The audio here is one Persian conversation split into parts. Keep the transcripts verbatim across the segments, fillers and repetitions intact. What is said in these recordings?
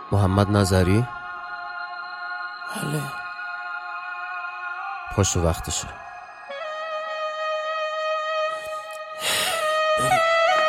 محمد نظری. بله پشت وقتشه. بریم.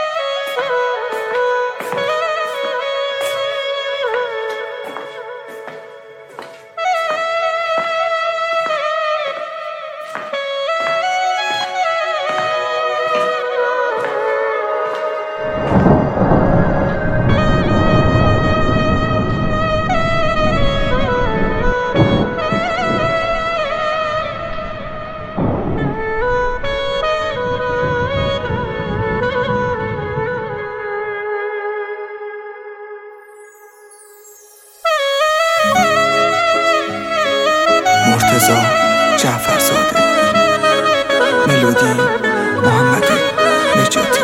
مرتضی جعفرزاده، ملودی محمد نجاتی،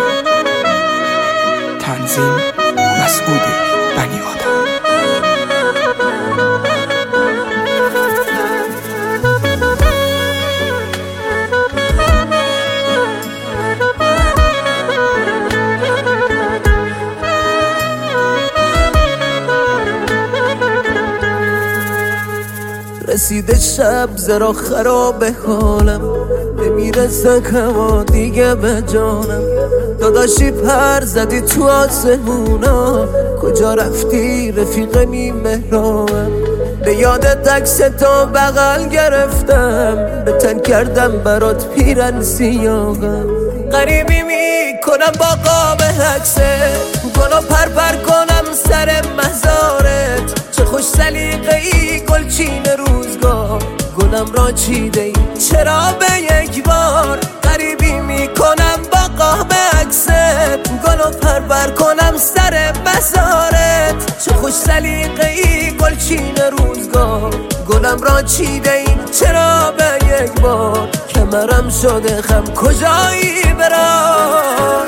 تنظیم مسعود بنی آدم. رسیده شب زرا خراب حالم، نمیرسه هوا دیگه به جانم. داداشی پر زدی تو آسمونا، کجا رفتی رفیق مهرانم؟ به یاد عکس تو بغل گرفتم، به تن کردم برات پیرن سیاهم. غریبی میکنم با قاب عکسه، گلو پر پر کنم سر مزارت. چه خوش سلیقه ای گلچین روزگار، گلم را چیده ای چرا به یک بار؟ غریبی میکنم با قاب عکست، گلو پر پر کنم سر مزارت. چه خوش سلیقه ای گلچین روزگار، گلم را چیده ای چرا به یک بار؟ کمرم شده خم کجایی برام؟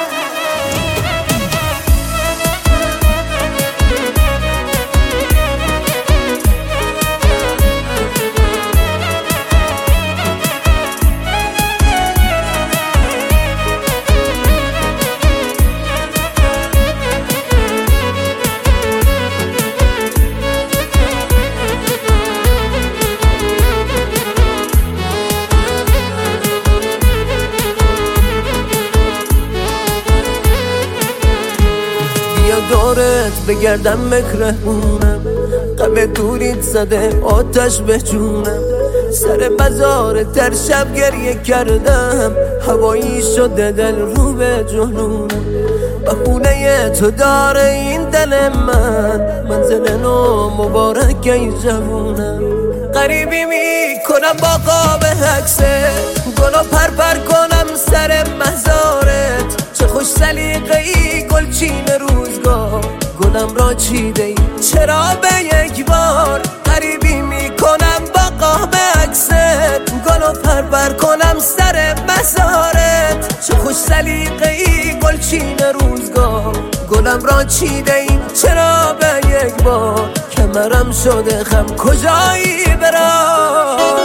دورت بگردم مکرهونم، غم دوریت زده آتش به جونم. سر مزار تر شب گریه کردم، هوایی شده دل رو به جنونم. بخونه تو داره این دل من، منزل نو مبارک ای جوونم. غریبی میکنم با قاب عکسه، گلو پر پر کنم سر مزارت. چه خوش سلیقه ای گلچین روزگار، گلم را چیده ای چرا به یک بار؟ غریبی میکنم با قاب عکست، گلو پر پر کنم سر مزارت. چه خوش سلیقه ای گلچین روزگار، گلم را چیده ای چرا به یک بار؟ کمرم شده خم کجایی برام؟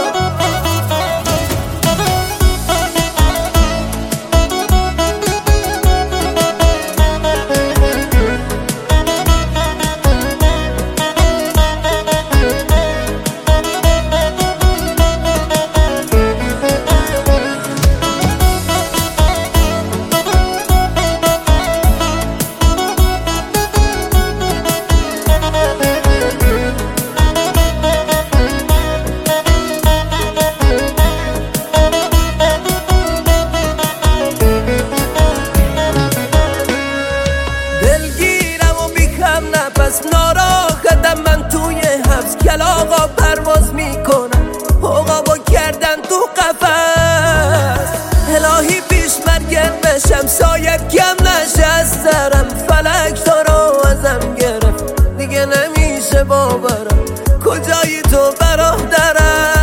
ناراحتم من توی حبس، کلاغا پرواز میکنم عقابو کردن تو قفس. الهی پیش مرگم بشم سایب کم نشه از سرم، فلک تو رو ازم گرفت دیگه نمیشه باورم. کجایی تو برادرم؟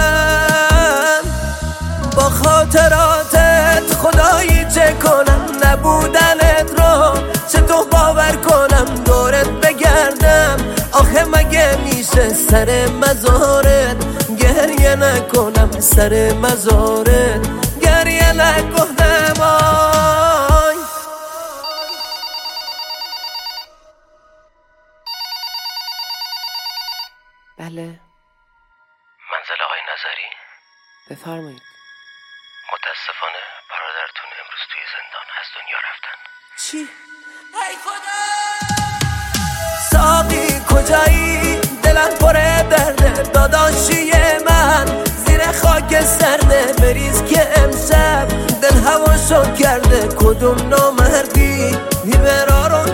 با خاطراتت خدایی چه کنم؟ نبودنت رو چطور باور کنم؟ دورت بگردم آخه مگه میشه سر مزارت گریه نکنم؟ سر مزارت گریه نکنم آی. بله. منزل آقای نظری؟ بفرمایید. متاسفانه برادرتون امروز توی زندان از دنیا رفتن. چی؟ ای خدا ساقی کجایی؟ دلم پره درده داداشی من، زیر خاک سرده بریز که امشب دل هواشو کرده. کدوم نامردی بیبرارو